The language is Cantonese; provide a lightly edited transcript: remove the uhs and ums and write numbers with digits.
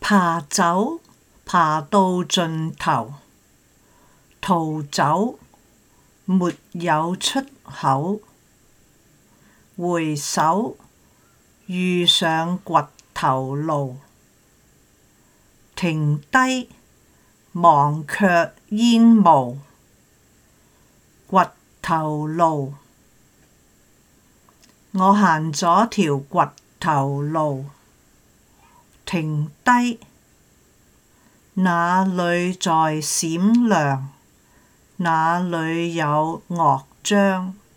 爬走，爬到盡頭，逃走，沒有出口，回首，遇上掘頭路，停低，忘卻煙霧，掘頭路，我行咗條掘頭路，停低，那裏在閃亮？那裏有樂章？